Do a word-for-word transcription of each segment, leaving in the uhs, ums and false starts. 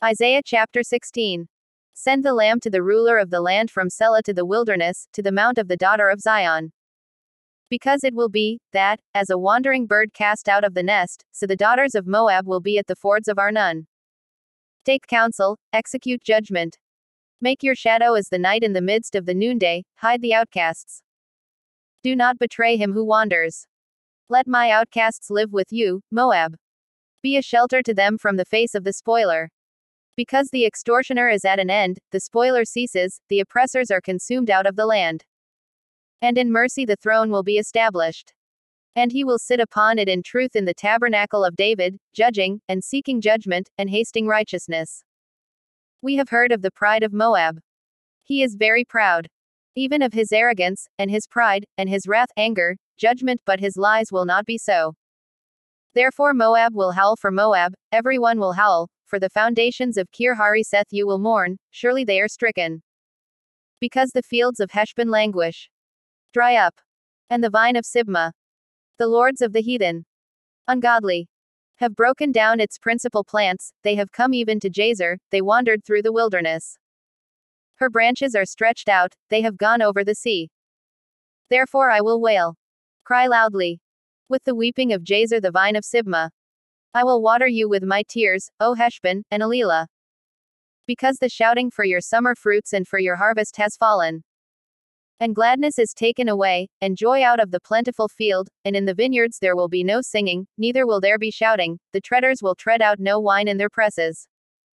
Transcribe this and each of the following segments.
Isaiah chapter sixteen. Send the lamb to the ruler of the land from Selah to the wilderness, to the mount of the daughter of Zion. Because it will be, that, as a wandering bird cast out of the nest, so the daughters of Moab will be at the fords of Arnon. Take counsel, execute judgment. Make your shadow as the night in the midst of the noonday, hide the outcasts. Do not betray him who wanders. Let my outcasts live with you, Moab. Be a shelter to them from the face of the spoiler. Because the extortioner is at an end, the spoiler ceases, the oppressors are consumed out of the land. And in mercy the throne will be established. And he will sit upon it in truth in the tabernacle of David, judging, and seeking judgment, and hasting righteousness. We have heard of the pride of Moab. He is very proud. Even of his arrogance, and his pride, and his wrath, anger, judgment, but his lies will not be so. Therefore Moab will howl for Moab, everyone will howl, for the foundations of Kir Hareseth you will mourn, surely they are stricken. Because the fields of Heshbon languish. Dry up. And the vine of Sibmah. The lords of the heathen. Ungodly. Have broken down its principal plants, they have come even to Jazer, they wandered through the wilderness. Her branches are stretched out, they have gone over the sea. Therefore I will wail. Cry loudly. With the weeping of Jazer the vine of Sibmah. I will water you with my tears, O Heshbon, and Elilah. Because the shouting for your summer fruits and for your harvest has fallen. And gladness is taken away, and joy out of the plentiful field, and in the vineyards there will be no singing, neither will there be shouting, the treaders will tread out no wine in their presses.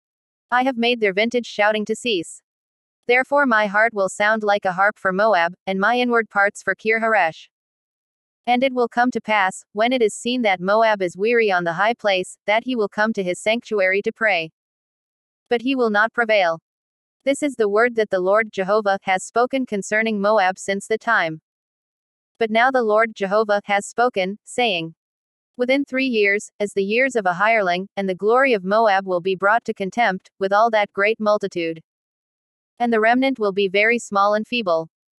I have made their vintage shouting to cease. Therefore my heart will sound like a harp for Moab, and my inward parts for Kir Haresh. And it will come to pass, when it is seen that Moab is weary on the high place, that he will come to his sanctuary to pray. But he will not prevail. This is the word that the Lord Jehovah has spoken concerning Moab since the time. But now the Lord Jehovah has spoken, saying, within three years, as the years of a hireling, and the glory of Moab will be brought to contempt, with all that great multitude. And the remnant will be very small and feeble.